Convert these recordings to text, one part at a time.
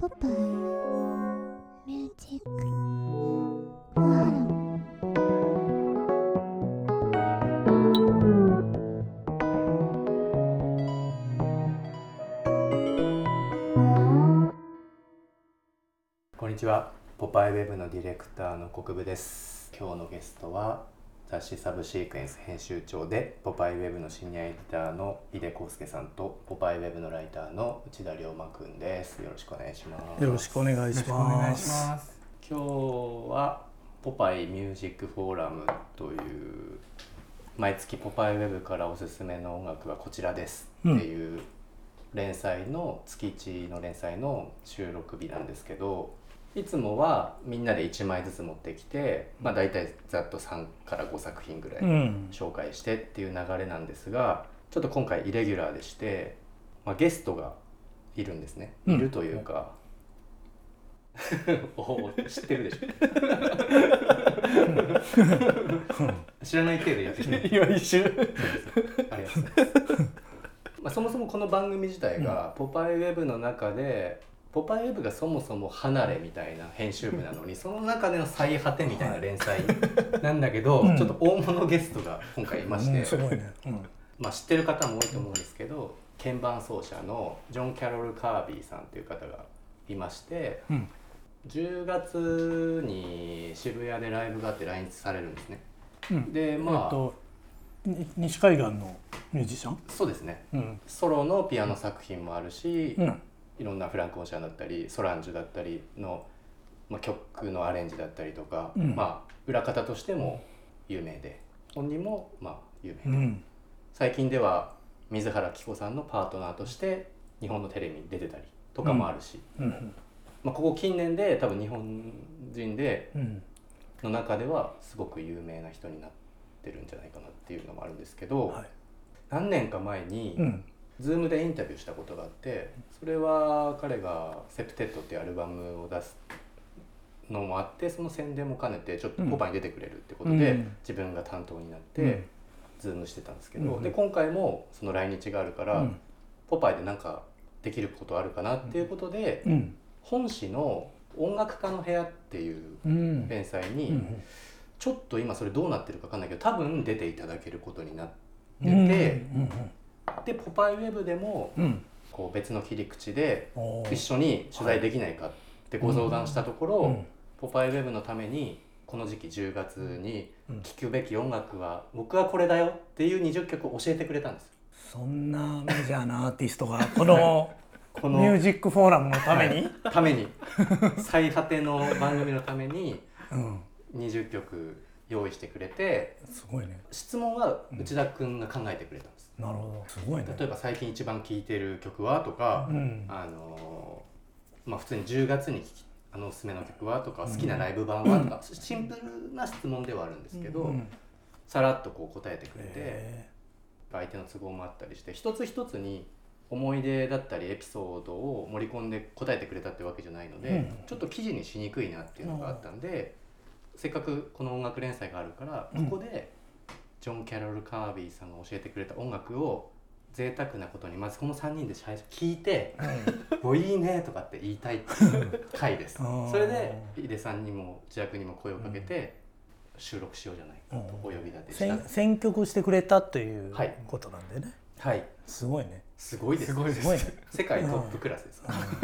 ポパイミュージックフォーラム。 こんにちは。ポパイウェブのディレクターの国分です。今日のゲストは雑誌サブシークエンス編集長でポパイウェブのシニアエディターの井出康介さんとポパイウェブのライターの内田龍馬くんです。よろしくお願いします。 よろしくお願いします。 今日はポパイミュージックフォーラムという毎月ポパイウェブからおすすめの音楽はこちらですっていう連載の月1の連載の収録日なんですけど、いつもはみんなで1枚ずつ持ってきて、だいたいざっと3から5作品ぐらい紹介してっていう流れなんですが、ちょっと今回イレギュラーでして、ゲストがいるんですね。いるというか、知ってるでしょ知らない程度やってしまう。 今一瞬ありがとうございます。そもそもこの番組自体がポパイウェブの中で、ポパイウェブがそもそも離れみたいな編集部なのに、その中での最果てみたいな連載なんだけど、ちょっと大物ゲストが今回いまして、 すごいね。 知ってる方も多いと思うんですけど、鍵盤奏者のジョン・キャロル・カービーさんという方がいまして、10月に渋谷でライブがあって来日されるんですね。で西海岸のミュージシャン？ そうですね、ソロのピアノ作品もあるし、いろんなフランク・オーシャンだったりソランジュだったりの、曲のアレンジだったりとか、裏方としても有名で、本人も有名で、最近では水原希子さんのパートナーとして日本のテレビに出てたりとかもあるし、ここ近年で多分日本人での中ではすごく有名な人になってるんじゃないかなっていうのもあるんですけど、何年か前にZoom でインタビューしたことがあって、それは彼がセプテッドっていうアルバムを出すのもあって、その宣伝も兼ねてちょっとポパイに出てくれるってことで、自分が担当になってZoom してたんですけど、で今回もその来日があるから、ポパイでなんかできることあるかなっていうことで、本誌の音楽家の部屋っていう連載に、ちょっと今それどうなってるか分かんないけど、多分出ていただけることになってて、でポパイウェブでもこう別の切り口で一緒に取材できないかってご相談したところ、ポパイウェブのためにこの時期10月に聴くべき音楽は僕はこれだよっていう20曲を教えてくれたんです。 そんなメジャーなアーティストがこのミュージックフォーラムのために、 最果ての番組のために20曲用意してくれて、 すごいね。 質問は内田くんが考えてくれたんです。 なるほど、すごいね。 例えば最近一番聴いてる曲はとか、普通に10月におすすめの曲はとか、好きなライブ版はとか、シンプルな質問ではあるんですけど、さらっとこう答えてくれて、相手の都合もあったりして、一つ一つに思い出だったりエピソードを盛り込んで答えてくれたってわけじゃないので、ちょっと記事にしにくいなっていうのがあったんで、せっかくこの音楽連載があるから、ここでジョン・キャロル・カービーさんが教えてくれた音楽を贅沢なことにまずこの3人で最初聞いて「もういいね」とかって言いたいっていう回です。それで井出さんにも内田君にも声をかけて収録しようじゃないかとお呼び立てした。 選曲してくれたということなんでね。 はい、 すごいね。 すごいです。世界トップクラスです。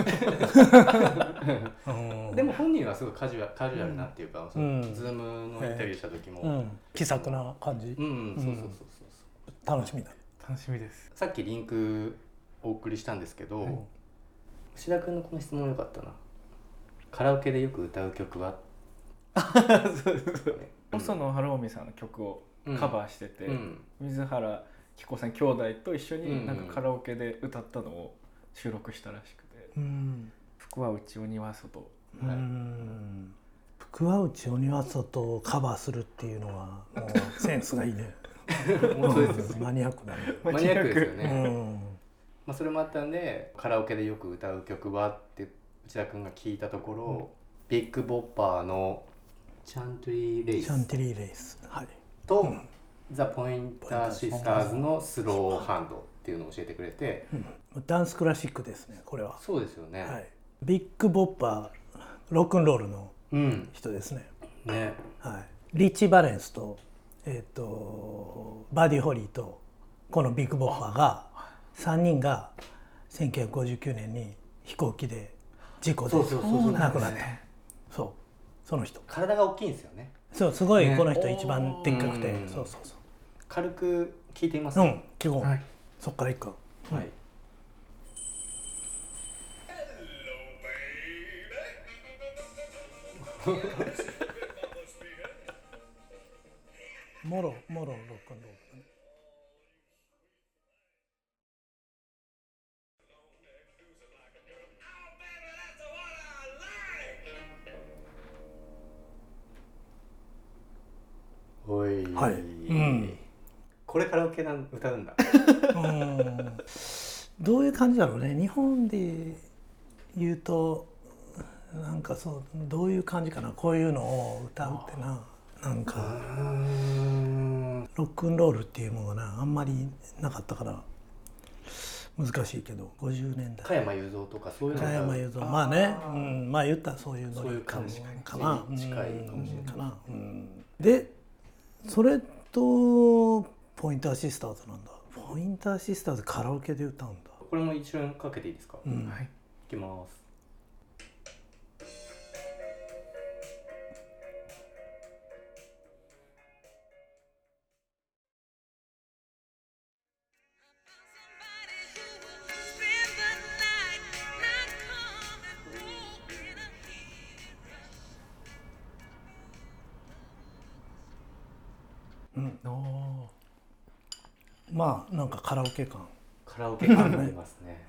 でも本人はすごいカジュアルなっていうか、ズームのインタビューした時も気さくな感じ。 そう楽しみだ。 楽しみです。 さっきリンクお送りしたんですけど、牛田君のこの質問良かったな。カラオケでよく歌う曲は？ そうですね。細野晴臣さんの曲をカバーしてて、水原希子さん兄弟と一緒になんかカラオケで歌ったのを収録したらしくて、福は内鬼は外、 福は内鬼は外をカバーするっていうのはもうセンスがいいね。マニアックだね。 マニアックですよね。それもあったんで、カラオケでよく歌う曲はって内田君が聞いたところ、ビッグボッパーのチャンティリーレイスとザ・ポインター・シスターズのスローハンドっていうのを教えてくれて、 ダンスクラシックですね、これは。 そうですよね。 ビッグボッパーロックンロールの人ですね。 ね、 はい、リッチー・バレンスと、バディ・ホリーとこのビッグボッパーが3人が1959年に飛行機で事故で亡くなった。そうその人体が大きいんですよね。 そうすごいこの人一番でっかくて、そう軽く聞いてみますか。基本、はい、そっからいくか。はい。もろロックンロールだね。 おい、はい、これカラオケ歌うんだ。 どういう感じだろうね。日本で言うとなんかそうどういう感じかな。こういうのを歌うってなんかロックンロールっていうものがあんまりなかったから難しいけど、50年代加山雄三とかそういうの加山雄三まあね、まあ言ったらそういうのかな近いかもしれないかな。でそれとポインターシスターズなんだ。ポインターシスターズカラオケで歌うんだ。 これも一瞬かけていいですか。はい、いきます。 まあなんかカラオケ感ありますね。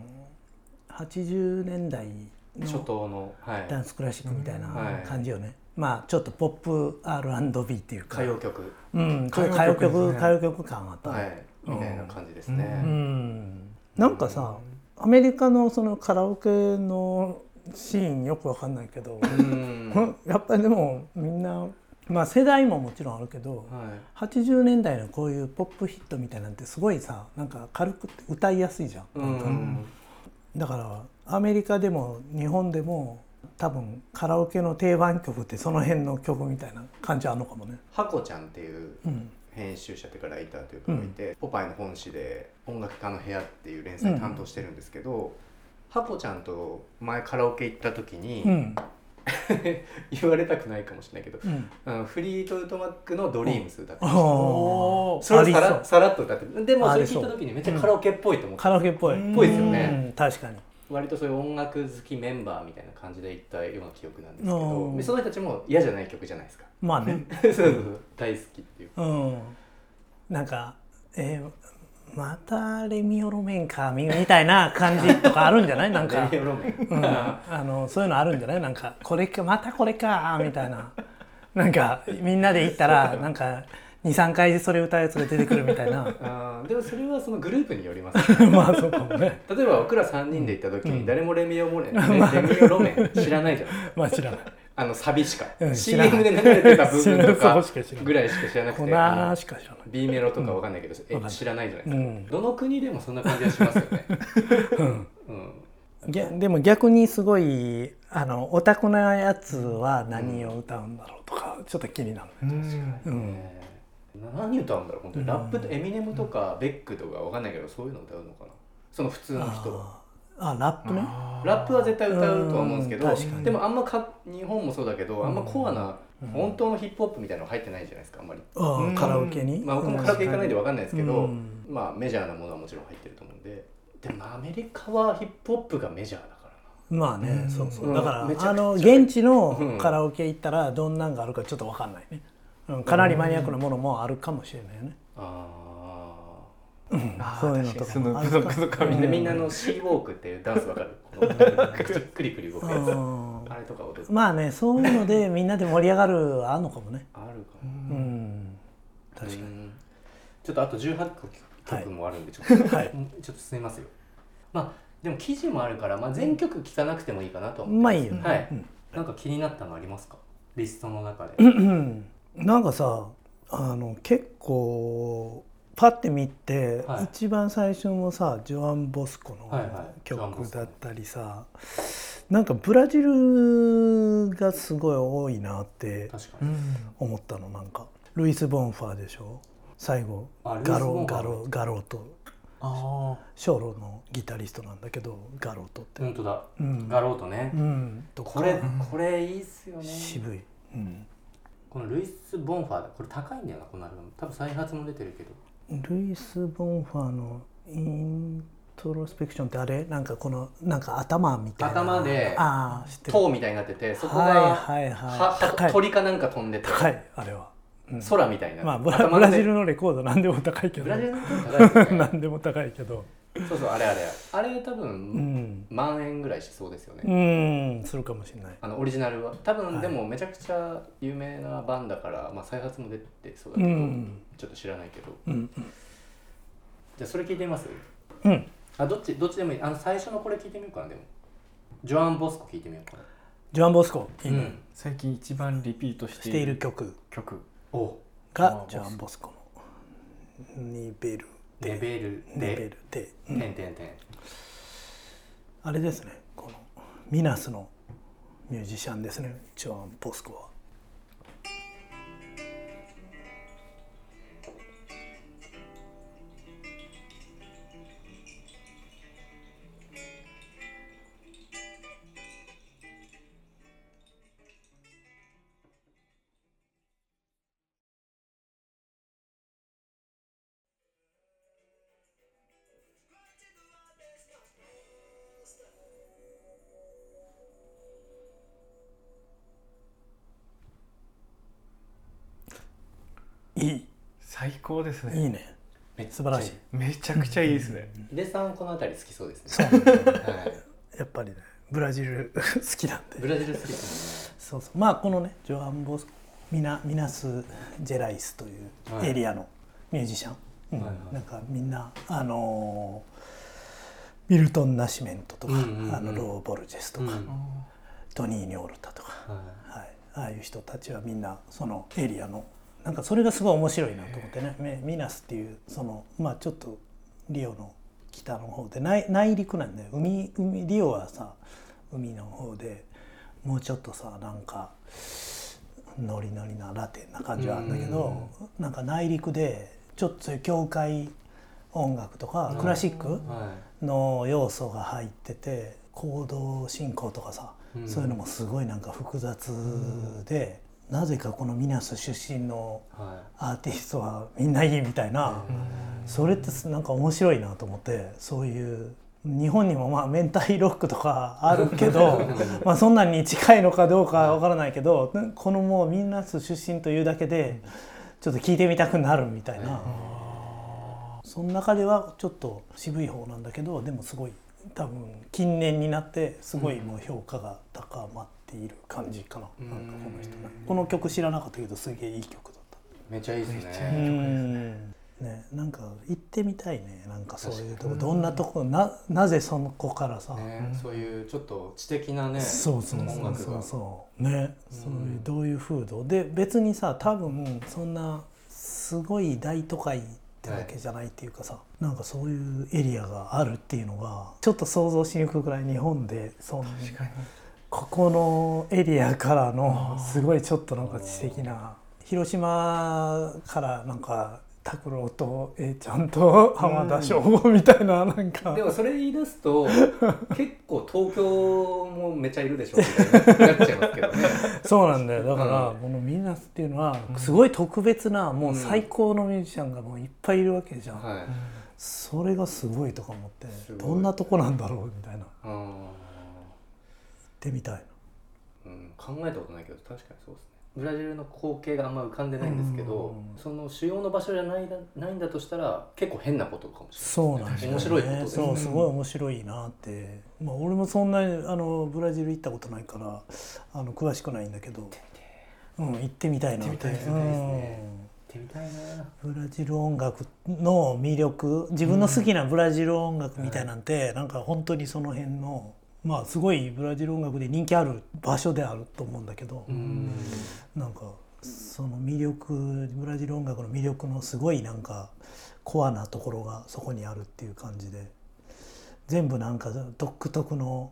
80年代の初頭のダンスクラシックみたいな感じよね。まあちょっとポップ R&B っていうか歌謡曲、 歌謡曲感あったみたいな感じですね。 なんかさ、アメリカのそのカラオケのシーンよくわかんないけど、やっぱりでもみんなまあ世代ももちろんあるけど、80年代のこういうポップヒットみたいなんてすごいさ、なんか軽くて歌いやすいじゃん。だからアメリカでも日本でも多分カラオケの定番曲ってその辺の曲みたいな感じあるのかもね。 ハコちゃんっていう編集者というかライターというかがいて、ポパイの本誌で音楽家の部屋っていう連載担当してるんですけど、ハコちゃんと前カラオケ行った時に、言われたくないかもしれないけど、フリートウッドマックのドリームス歌ってました。それをさらっと歌って、でもそれ聞いた時にめっちゃカラオケっぽいと思って、 カラオケっぽいですよね。 確かに割とそういう音楽好きメンバーみたいな感じで行ったような記憶なんですけど、その人たちも嫌じゃない曲じゃないですか。 まあね大好きっていう、 なんかまたレミオロメンかみたいな感じとかあるんじゃない？なんかレミオロメン、そういうのあるんじゃない？なんかこれかまたこれかみたいな、なんかみんなで行ったらなんか 2,3 回それ歌うやつが出てくるみたいな。 でもそれはそのグループによりますね。 まあそうかもね。 例えば僕ら3人で行った時に誰もレミオロメン知らないじゃん。 まあ知らない。 サビしか、CM で流れてた部分とかぐらいしか知らなくて、 粉しか知らない。 B メロとかわかんないけど、知らないじゃないですか。どの国でもそんな感じはしますよね。でも逆にすごいオタクなやつは何を歌うんだろうとかちょっと気になる。 何歌うんだろう本当に。ラップとエミネムとかベックとかわかんないけど、そういうの歌うのかな。その普通の人は。 ラップね。 ラップは絶対歌うとは思うんですけど、でもあんま日本もそうだけど、あんまコアな本当のヒップホップみたいなの入ってないじゃないですか、あんまり。 カラオケに。 僕もカラオケ行かないんで分かんないですけど、まあメジャーなものはもちろん入ってると思うんで、でもアメリカはヒップホップがメジャーだからな。まあね、そうそう。だから現地のカラオケ行ったらどんなんがあるかちょっと分かんないね。かなりマニアックなものもあるかもしれないよね。そういうのとかもあるか。 みんなのシーウォークっていうダンスわかる？クリクリ動くやつ。あれとか踊る。 まあね、そういうのでみんなで盛り上がるあるのかもね。 あるかも。 確かに。 ちょっとあと18曲もあるんでちょっと進めますよ。まあでも記事もあるから、まあ全曲聴かなくてもいいかなと思ってます。 まあいいよね。 はい。なんか気になったのありますか？リストの中で。 なんかさ、結構パッて見て、一番最初のさジョアン・ボスコの曲だったりさ、 なんかブラジルがすごい多いなって確かに思ったの。なんかルイス・ボンファーでしょ、最後ガロート、ショーロのギタリストなんだけど、ガロートって本当だ、ガロートね、これいいっすよね、 渋い、 このルイス・ボンファーだ、これ高いんだよな、このアルバム。多分再発も出てるけど、 ルイス・ボンファーのイントロスペクションってあれ、なんかこのなんか頭みたいな、 頭で塔みたいになってて、そこが鳥かなんか飛んでて、 高い、あれは空みたいな、 まあブラジルのレコードなんでも高いけど、 ブラジルのレコード高いですねなんでも高いけど、 そうあれ多分万円ぐらいしそうですよね。 するかもしれない。 オリジナルは多分、でもめちゃくちゃ有名なバンだから、まあ再発も出てそうだけど、ちょっと知らないけど、じゃあそれ聞いてみます？どっちでもいい。最初のこれ聞いてみようかな。でもジョアン・ボスコ聞いてみようかな。 ジョアン・ボスコ、 最近一番リピートしている曲がジョアン・ボスコのニベルであれですね、このミナスのミュージシャンですね、ジョアン・ボスコは。いい、 最高ですね。 いいね、素晴らしい、 めちゃくちゃいいですね。 レさんこのあたり好きそうですね。 やっぱりね、ブラジル好きなんで。 ブラジル好きですもんね。そう、まあこのねジョアン・ボスコ、ミナス・ジェライスというエリアのミュージシャン、なんかみんなミルトン・ナシメントとか、ロー・ボルジェスとか、トニー・ニョールタとか、ああいう人たちはみんなそのエリアの、なんかそれがすごい面白いなと思ってね。ミナスっていうその、まあちょっとリオの北の方で内陸なんで、リオはさ海の方で、もうちょっとさなんかノリノリなラテンな感じはあるんだけど、なんか内陸でちょっとそういう教会音楽とかクラシックの要素が入ってて、コード進行とかさ、そういうのもすごいなんか複雑で、なぜかこのミナス出身のアーティストはみんないいみたいな、それってなんか面白いなと思って。そういう日本にもまあメンタイロックとかあるけどまあそんなに近いのかどうかわからないけど、このもうミナス出身というだけでちょっと聴いてみたくなるみたいな、その中ではちょっと渋い方なんだけど、でもすごい多分近年になってすごいもう評価が高まっている感じかな。なんかこの人ね、この曲知らなかったけどすげえいい曲だった。 めっちゃいいですね。 なんか行ってみたいね。なんかそういうとこ、どんなとこ、なぜその子からさ、 そういうちょっと知的なね、 そうね、そういうどういう風土で、別にさ多分そんなすごい大都会ってわけじゃないっていうかさ、なんかそういうエリアがあるっていうのがちょっと想像しにくくらい、日本でそんなここのエリアからのすごいちょっとなんか知的な、広島からなんか拓郎と A ちゃんと浜田省吾みたいな、なんかでもそれ言い出すと結構東京もめちゃいるでしょみたいになっちゃいますけどね。 そうなんだよ。だからこのミナスっていうのはすごい特別な、もう最高のミュージシャンがもういっぱいいるわけじゃん。それがすごいとか思って、どんなとこなんだろうみたいな、行ってみたいな。 考えたことないけど確かにそうですね。ブラジルの光景があんま浮かんでないんですけど、その主要の場所じゃないんだとしたら結構変なことかもしれない。そうなんですよね。面白いことですね。そう、すごい面白いなって。まあ俺もそんなにブラジル行ったことないから詳しくないんだけど、行ってみたいなって。行ってみたいですね。行ってみたいな。ブラジル音楽の魅力、自分の好きなブラジル音楽みたいなんて、なんか本当にその辺の。まあすごいブラジル音楽で人気ある場所であると思うんだけど、なんかその魅力、ブラジル音楽の魅力のすごいなんかコアなところがそこにあるっていう感じで、全部なんか独特の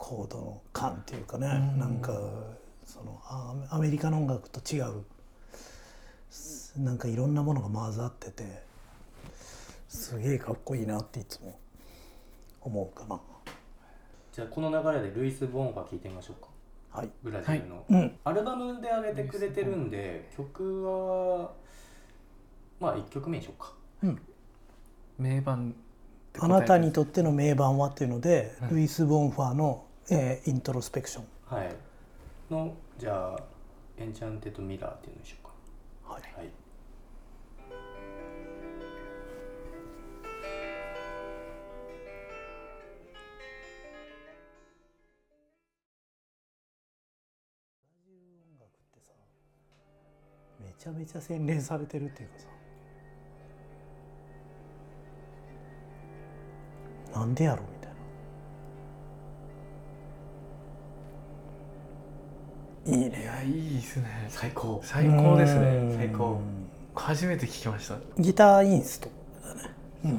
コードの感っていうかね、なんかそのアメリカの音楽と違うなんかいろんなものが混ざっててすげえかっこいいなっていつも思うかな。 じゃあこの流れでルイス・ボンファ聞いてみましょうか。 はい、 ブラジルの、アルバムで上げてくれてるんで曲はまあ1曲目にしようか。 名盤あなたにとっての名盤はっていうので、ルイス・ボンファーの、イントロスペクション、 のじゃあエンチャンテッド・ミラーっていうのにしようか。 めちゃめちゃ洗練されてるっていうかさ、なんでやろみたいな。いいね。 いや、いいですね。 最高ですね。 最高。 初めて聞きました。 ギターインストだね。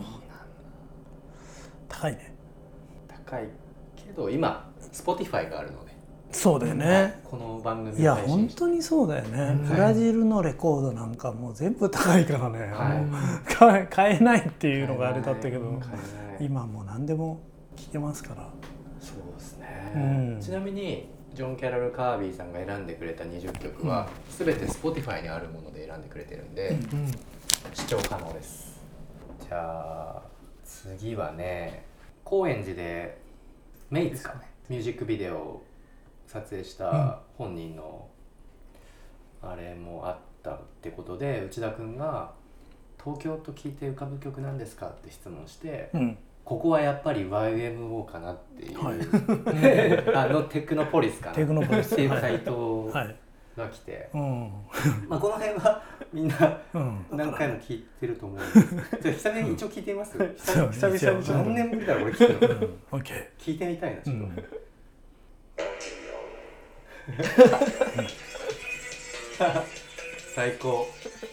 高いね。 高いけど今 Spotify があるので。 そうだよね。 この番組いや本当にそうだよね。ブラジルのレコードなんかもう全部高いからね。買えないっていうのがあれだったけど、今もう何でも聴けますから。 そうですね。ちなみにジョン・キャロル・カービーさんが選んでくれた20曲は全て Spotify にあるもので選んでくれてるんで視聴可能です。じゃあ次はね、高円寺でメイツかね、ミュージックビデオを撮影した本人のあれもあったってことで、内田君が東京と聞いて浮かぶ曲なんですかって質問して、ここはやっぱり YMO かなっていう、テクノポリスかなっていう回答が来て、まあこの辺はみんな何回も聞いてると思うんですけど、久々に一応聞いてみます。久々に何年ぶりだろうこれ聞くの。聞いてみたいなちょっと。最高。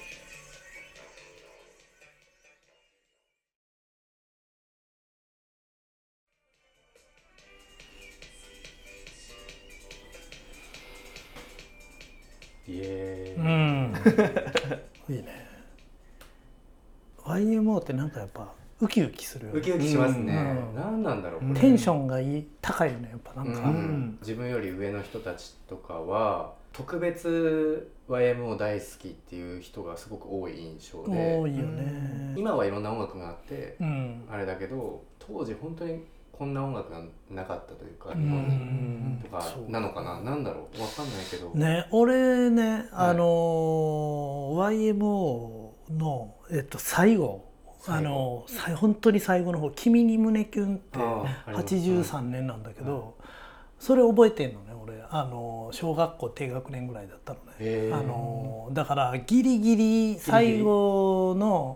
イエーイ。 いいね。YMO ってなんかやっぱウキウキするよね。 ウキウキしますね。何なんだろう。 テンションが高いよねやっぱなんか。 自分より上の人たちとかは特別 YMO 大好きっていう人がすごく多い印象で。 多いよね。 今はいろんな音楽があってあれだけど、当時本当にこんな音楽がなかったというか、日本にとかなのかな、なんだろう、わかんないけどね。俺ね、YMO の最後、本当に最後の方「君に胸キュン」って83年なんだけど、それ覚えてんのね俺。小学校低学年ぐらいだったのね。だからギリギリ最後の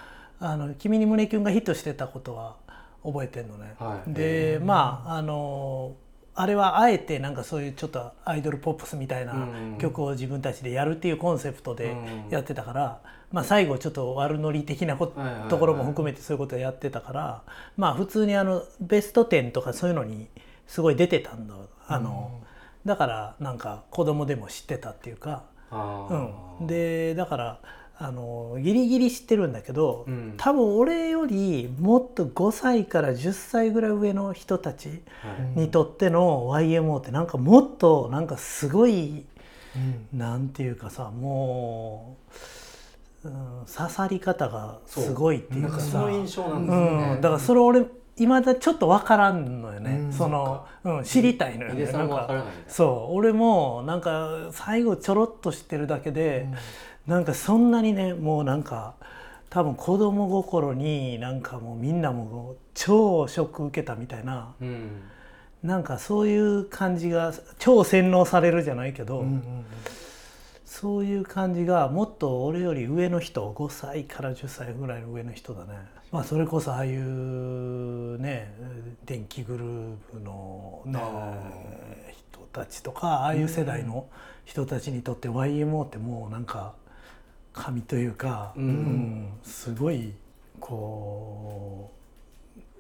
「君に胸キュン」がヒットしてたことは覚えてんのね。でまああれはあえてなんかそういうちょっとアイドルポップスみたいな曲を自分たちでやるっていうコンセプトでやってたから、まあ最後ちょっと悪ノリ的なところも含めてそういうことをやってたから、まあ普通にベスト10とかそういうのにすごい出てたんだ。だからなんか子供でも知ってたっていうか、でだからギリギリ知ってるんだけど、多分俺よりもっと5歳から10歳ぐらい上の人たちにとっての YMO ってなんかもっとなんかすごい、なんていうかさ、もう、刺さり方がすごいっていうかさ、 その印象なんですよね。 だからそれ俺今だちょっと分からんのよね。知りたいのよね。そう俺もなんか最後ちょろっと知ってるだけで、なんかそんなにね、もうなんか多分子供心になんかもうみんなも超ショック受けたみたいな、なんかそういう感じが超洗脳されるじゃないけど、そういう感じがもっと俺より上の人、5歳から10歳ぐらいの上の人だね。まあそれこそああいうね電気グループの、人たちとか、ああいう世代の人たちにとって YMO ってもうなんか神というか、すごいこう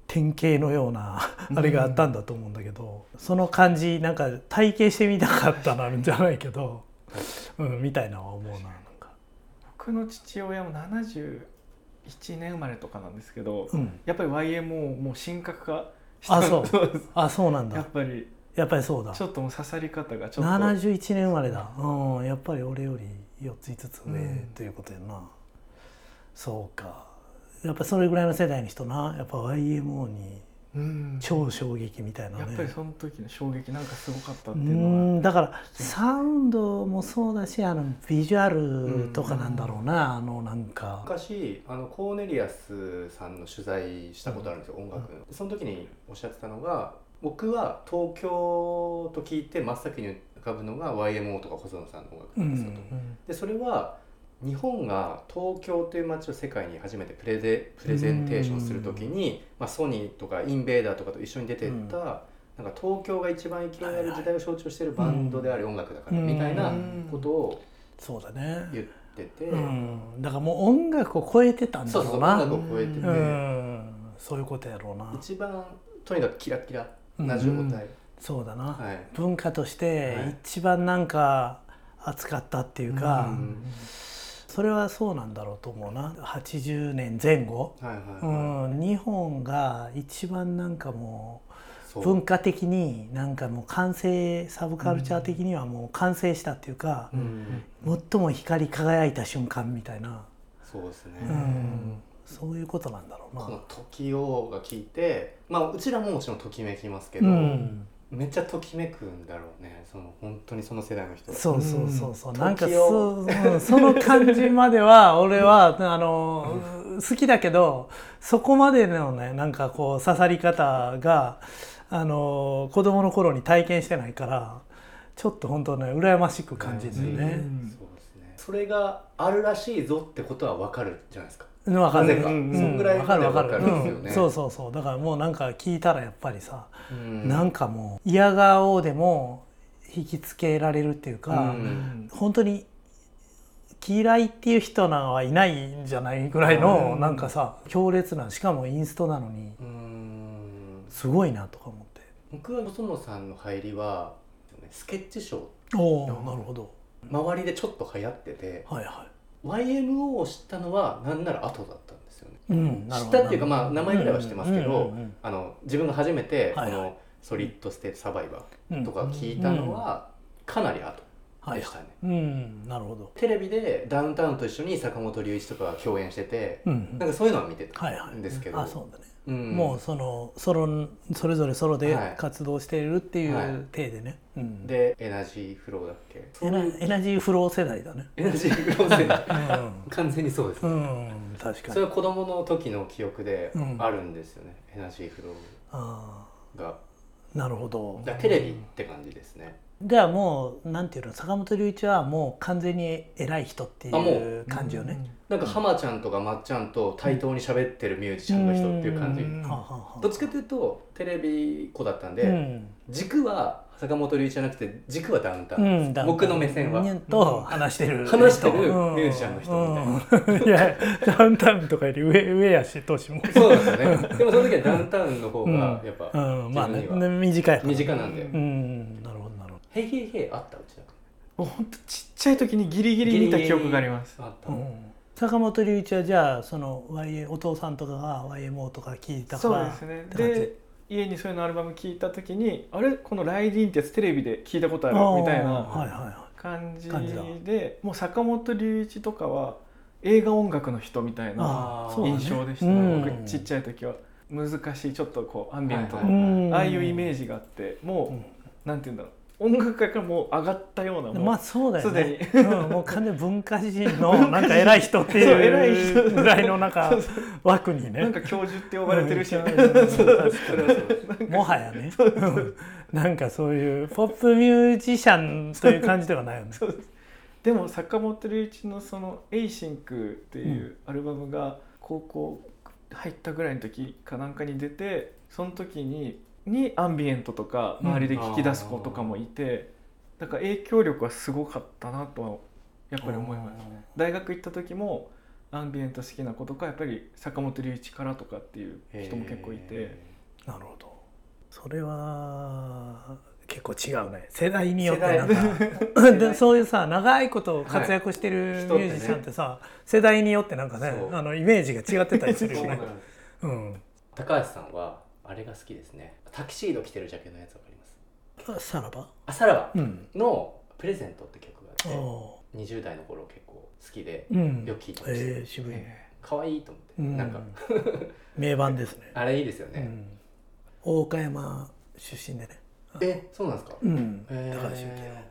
典型のようなあれがあったんだと思うんだけど、その感じなんか体験してみたかったなんじゃないけど、みたいなのは思うな。なんか僕の父親も71年生まれとかなんですけど、やっぱり YMO もう神格化したんです。 そうなんだ。 やっぱりそうだ。ちょっともう刺さり方がちょっと 71年生まれだ。やっぱり俺より4つ5つ上ということやな。そうか。やっぱそれぐらいの世代の人な、やっぱ YMO に超衝撃みたいなね。 やっぱりその時の衝撃なんかすごかったっていうのは。 だからサウンドもそうだし、ビジュアルとかなんだろうな、なんか昔コーネリアスさんの取材したことあるんですよ、音楽の。その時におっしゃってたのが、僕は東京と聞いて真っ先に浮かぶのが YMO とか細野さんの音楽なんですよと。でそれは日本が東京という街を世界に初めてプレゼンテーションするときに、ソニーとかインベーダーとかと一緒に出てった、なんか東京が一番勢いのある時代を象徴しているバンドであり音楽だからみたいなことをそうだね言ってて、 だからもう音楽を超えてたんだろうな。 そう音楽を超えてて、 そういうことやろうな。 一番とにかくキラキラな状態、 そうだな、文化として一番なんか熱かったっていうか、それはそうなんだろうと思うな。80年前後、日本が一番なんかもう文化的になんかもう完成、サブカルチャー的にはもう完成したっていうか、最も光り輝いた瞬間みたいな。 そうですね、 そういうことなんだろうな。 この時をが聞いて、うちらももちろんときめきますけど、めっちゃときめくんだろうね、本当にその世代の人。 そうなんかその感じまでは俺は好きだけど、そこまでのねなんかこう刺さり方が子供の頃に体験してないから、ちょっと本当ね羨ましく感じるね。 そうですね。それがあるらしいぞってことは分かるじゃないですか。 分かる。 そんぐらい分かるんですよね。 そうだからもうなんか聞いたらやっぱりさ、なんかもう嫌顔でも引きつけられるっていうか、本当に嫌いっていう人なんはいないんじゃないぐらいのなんかさ、強烈な、しかもインストなのにすごいなとか思って。 僕は細野さんの入りはスケッチショー、なるほど、 周りでちょっと流行ってて、YMO を知ったのはなんなら後だったんですよね。知ったっていうか名前ぐらいは知ってますけど、自分が初めてこのソリッドステートサバイバーとか聞いたのはかなり後でしたね。 なるほど。 テレビでダウンタウンと一緒に坂本龍一とかが共演してて、なんかそういうのは見てたんですけど、 そうだね。もうそれぞれソロで活動しているっていう体でね。 でエナジーフローだっけ。 エナジーフロー世代だね。 エナジーフロー世代完全にそうですね。確かにそれは子供の時の記憶であるんですよね、エナジーフローが。 なるほど。 テレビって感じですね。 じゃあもうなんていうの、坂本龍一はもう完全に偉い人っていう感じよね。 なんか浜ちゃんとかまっちゃんと対等に喋ってるミュージシャンの人っていう感じ。どっちかというとテレビ子だったんで、軸は坂本龍一じゃなくて軸はダウンタウン。僕の目線はと話してるミュージシャンの人みたいな。 いやダウンタウンとかより上やし、年も。 そうですよね。でもその時はダウンタウンの方がやっぱ自分には短い。 短なんで。 なるほどなるほど。 ヘイヘイヘイあったうちだ。 もう本当ちっちゃい時にギリギリ見た記憶があります。 坂本龍一はじゃあそのお父さんとかが YMO とか聞いたから。 そうですね。で家にそういうのアルバム聞いた時に、あれこのライディーンってやつテレビで聞いたことあるみたいな感じで、もう坂本龍一とかは映画音楽の人みたいな印象でしたね。僕ちっちゃい時は難しいちょっとこうアンビエントのああいうイメージがあって、もうなんていうんだろう、音楽界からもう上がったような、 そうだよね。もう完全に文化人のなんか偉い人っていうぐらいのなんか枠にね。 なんか教授って呼ばれてるし、 もはやね。なんかそういうポップミュージシャンという感じではないよね。 でも坂本龍一のその「エイシンク」っていうアルバムが高校入ったぐらいの時かなんかに出て、その時にアンビエントとか周りで聞き出す子とかもいて、だから影響力はすごかったなとはやっぱり思います。大学行った時もアンビエント好きな子とかやっぱり坂本龍一からとかっていう人も結構いて。 なるほど。それは結構違うね。世代によってなんかでそういうさ長いこと活躍してるミュージシャンってさ、世代によってなんかねイメージが違ってたりするよね。 高橋さんはあれが好きですね。タキシード着てるジャケのやつわかります？ さらば？ さらばのプレゼントって曲があって、20代の頃結構好きでよく聴いてました。 渋い。 可愛いと思って、なんか名盤ですね。 あれいいですよね。 大岡山出身でね。 そうなんですか？ 高橋幸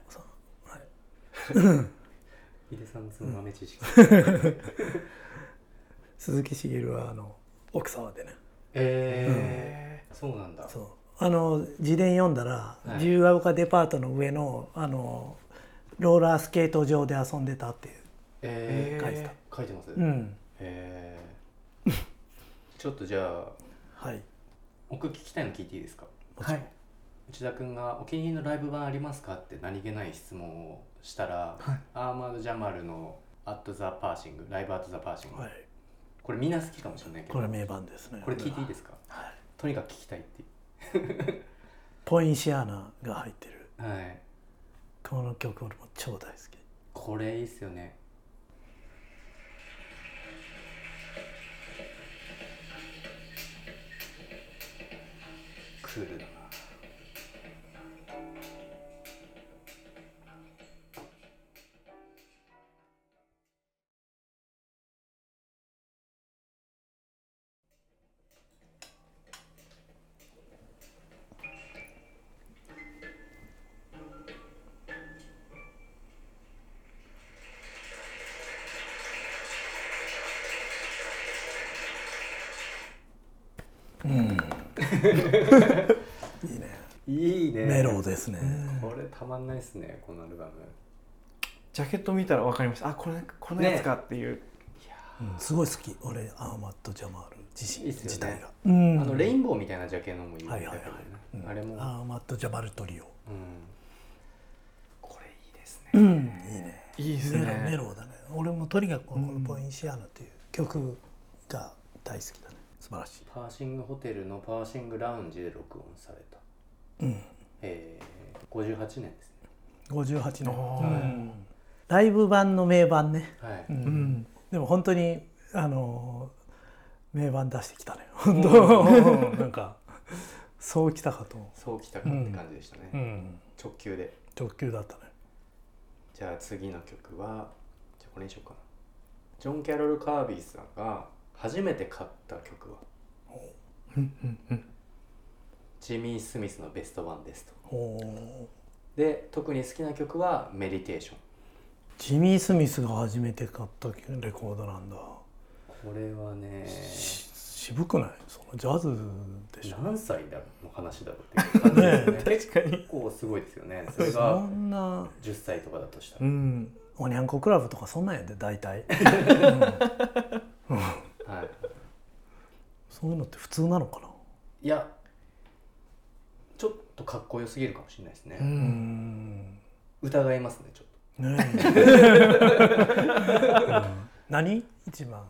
宏。 井出さんの豆知識。 鈴木茂は奥沢でね。そうなんだ。 そう。自伝読んだら自由が丘デパートの上のローラースケート場で遊んでたっていう書いてた。 書いてます？ちょっとじゃあ僕聞きたいの聞いていいですか？ はい。 内田君がお気に入りのライブ版ありますかって何気ない質問をしたら、アーマード・ジャマルのアット・ザ・パーシング、ライブ・アット・ザ・パーシング、これみんな好きかもしれないけど、 これ名盤ですね。 これ聞いていいですか？とにかく聞きたいっていうポインシアナが入ってる、 はいこの曲俺も超大好き。 これいいっすよね。クールだな。 いいね。 いいね。 メローですね。 これたまんないですね、このアルバム。 ジャケット見たら分かりました。このやつかっていう。 すごい好き。俺アーマッド・ジャマール自身自体が。 レインボーみたいなジャケのもいいんだけどね。あれもアーマッド・ジャマルトリオ。 これいいですね。 いいね。 いいですね。 メローだね。俺もとにかくこのポインシアナっていう曲が大好きだね。素晴らしい。 パーシングホテルのパーシングラウンジで録音された。58年ですね。 58年。ライブ版の名盤ね。でも本当に名盤出してきたね。本当なんかそうきたかと。 そうきたかって感じでしたね。直球で。 直球だったね。 じゃあ次の曲はじゃあこれにしようかな。ジョン・キャロル・カービーさんが初めて買った曲はジミー・スミスのベストワンですと。で特に好きな曲はメディテーション。 ジミー・スミスが初めて買ったレコードなんだ。 これはね渋くない？そのジャズでしょ。 何歳の話だろうっていう感じですね。 確かに結構すごいですよね。それがそんな 10歳とかだとしたら、 おにゃんこクラブとかそんなんやで大体。そういうのって普通なのかな。 いやちょっとかっこよすぎるかもしれないですね。疑いますねちょっと。 何一番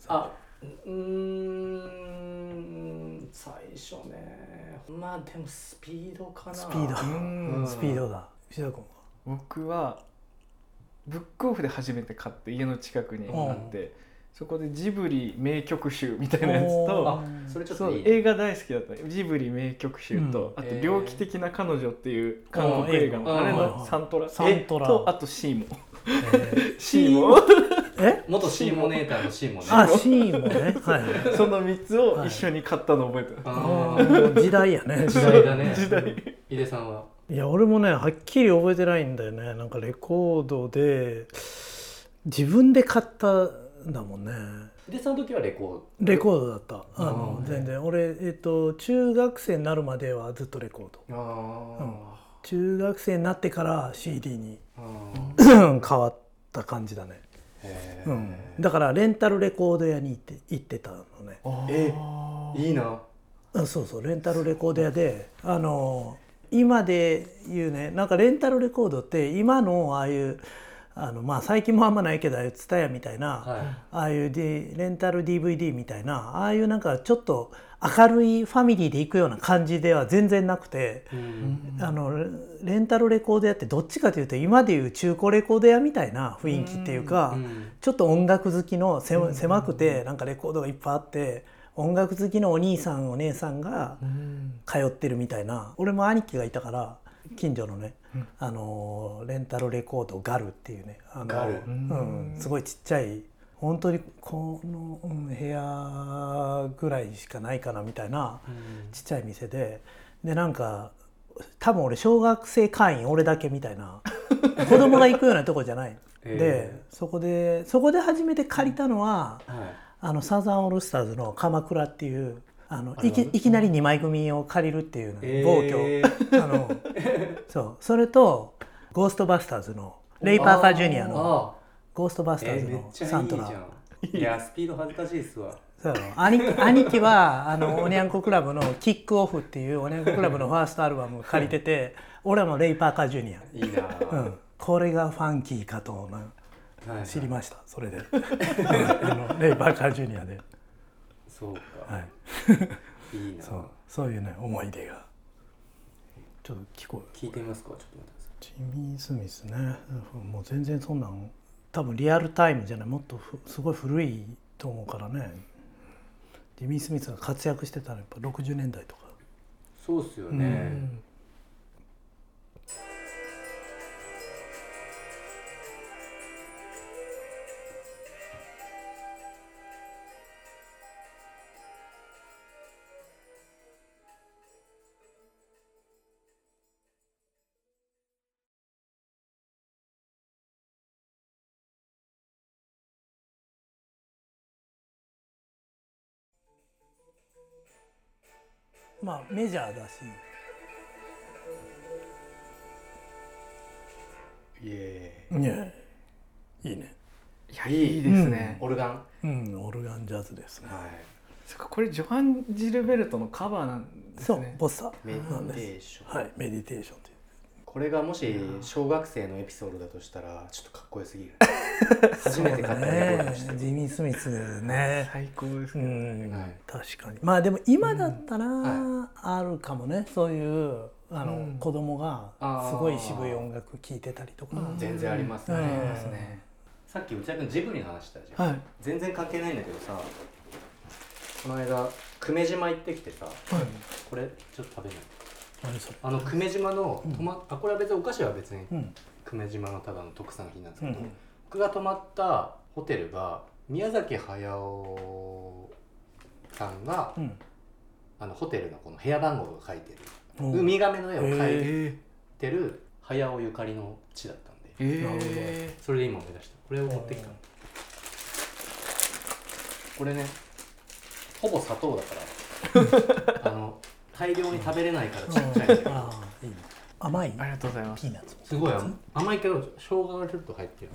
最初ね、まあでもスピードかな。 スピードだ。石田君は？ 僕はブックオフで初めて買って家の近くにあって、そこでジブリ名曲集みたいなやつと、 それちょっといい。 映画大好きだったジブリ名曲集と、あと猟奇的な彼女っていう韓国映画のあれのサントラと、あとシーモシーモ元シーモネーターのシーモね。 シーモね。 その3つを一緒に買ったのを覚えてます。 時代やね。 時代だね。 時代。 井出さんは？ いや俺もねはっきり覚えてないんだよね。なんかレコードで自分で買ったんだもんね。 井出さんの時はレコードだった。全然俺中学生になるまではずっとレコード。中学生になってから CD に変わった感じだね。だからレンタルレコード屋に行ってたのね。 いいな。 そうレンタルレコード屋で今で言うね、なんかレンタルレコードって今のああいうまあ最近もあんまないけど、ああいうTSUTAYAみたいな、 はい、 ああいうレンタル DVD みたいな、ああいうなんかちょっと明るいファミリーで行くような感じでは全然なくて、レンタルレコード屋ってどっちかというと今でいう中古レコード屋みたいな雰囲気っていうか、ちょっと音楽好きの狭くてなんかレコードがいっぱいあって、音楽好きのお兄さんお姉さんが通ってるみたいな。俺も兄貴がいたから近所のね、レンタルレコードガルっていうね、 ガル、 すごいちっちゃい、本当にこの部屋ぐらいしかないかなみたいなちっちゃい店で、なんか多分俺小学生会員俺だけみたいな子供が行くようなとこじゃないで、そこで初めて借りたのは、サザンオールスターズの鎌倉っていういきなり2枚組を借りるっていう、ね、暴挙それとゴーストバスターズのレイ・パーカー・ジュニアのゴーストバスターズのサントラ。 いやスピード恥ずかしいっすわ。 そう兄貴はおにゃんこクラブのキックオフっていうおにゃんこクラブのファーストアルバム借りてて、俺はもうレイ・パーカー・ジュニア。 いいな、 これがファンキーかと知りました。それでレイ・パーカー・ジュニアで。 そうか、 はい、いいな。そういうね思い出が。ちょっと聞いてみますか。ちょっと待ってください。 ジミー・スミスね、もう全然そんなん多分リアルタイムじゃない、もっとすごい古いと思うからね。ジミー・スミスが活躍してたのはやっぱ60年代とか。 そうっすよね、 まあメジャーだし。いいね。いいね。 いやいいですね。 オルガン。 オルガンジャズですね。 そっか、これジョハン・ジルベルトのカバーなんですね。 そう、ボッサメディテーション。 はい、メディテーションっていう。 これがもし小学生のエピソードだとしたらちょっとかっこよすぎる。初めて買ったレコードしてジミー・スミスね、 最高ですね。 確かに。まあでも今だったらあるかもね、そういう子供がすごい渋い音楽聴いてたりとか。 全然ありますね。さっき内田君ジブリの話したじゃん。全然関係ないんだけどさ、この間久米島行ってきてさ、これちょっと食べない。久米島のこれは別にお菓子は別に久米島のただの特産品なんですけど、僕が泊まったホテルが宮崎駿さんがホテルのこの部屋番号が書いてるウミガメの絵を描いてる駿ゆかりの地だったんで、それで今思い出した。これを持ってきたの。これねほぼ砂糖だから大量に食べれないからちっちゃいんだけど、 甘い。 ありがとうございます。 ピーナッツすごい甘いけど生姜がちょっと入ってる。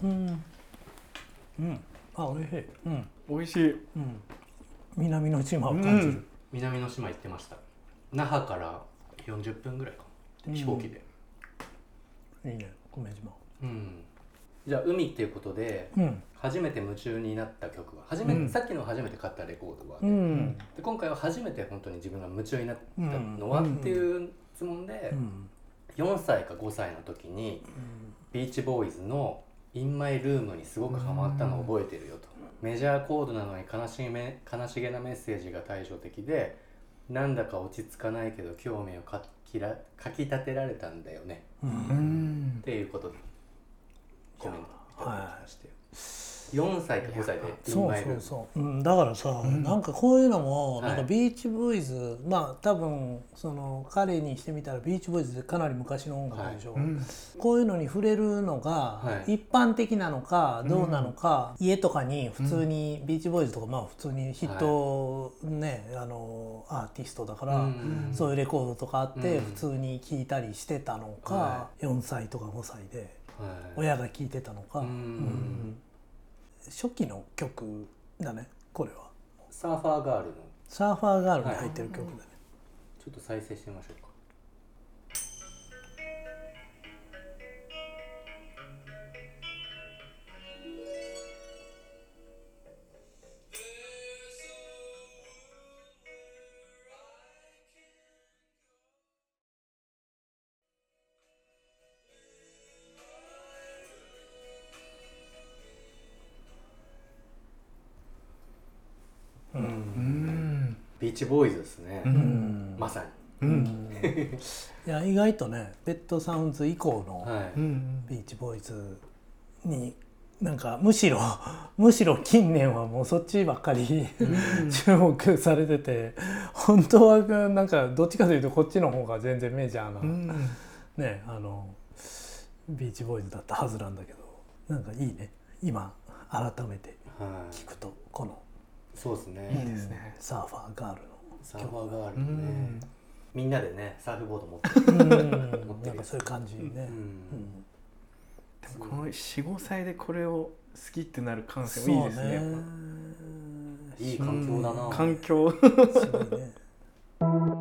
おいしい。 おいしい。 南の島を感じる。 南の島行ってました。那覇から40分ぐらいかな、飛行機で。 いいね、久米島。 じゃあ海っていうことで、初めて夢中になった曲はさっきの初めて買ったレコードは、で今回は初めて本当に自分が夢中になったのはっていう質問で、4歳か5歳の時にビーチボーイズの「In My Room」にすごくハマったのを覚えてるよと。メジャーコードなのに悲しげなメッセージが対照的で、なんだか落ち着かないけど興味をかき立てられたんだよね、っていうことでコメントいただきまして、4歳か5歳でそうだからさ、なんかこういうのもなんかビーチボーイズ、まあ多分その彼にしてみたらビーチボーイズってかなり昔の音楽でしょ、こういうのに触れるのが一般的なのかどうなのか、家とかに普通にビーチボーイズとかまあ普通にヒットね、アーティストだからそういうレコードとかあって普通に聴いたりしてたのか、4歳とか5歳で親が聴いてたのか。初期の曲だね、これは。 サーファーガールに入ってる曲だね。 ちょっと再生してみましょうか。 ビーチボーイズですね、まさに、 いや意外とねペットサウンズ以降のはいビーチボーイズになんかむしろ近年はもうそっちばっかり注目されてて、本当はなんかどっちかというとこっちの方が全然メジャーな、ねビーチボーイズだったはずなんだけど、なんかいいね今改めて聞くとこの、 そうですね、 いいですね、 サーファーガールのサーファーガールね、みんなでねサーフボード持ってなんかそういう感じね。 でもこの 4,5 歳でこれを好きってなる感性もいいですね。 いい環境だな。 環境すごいね。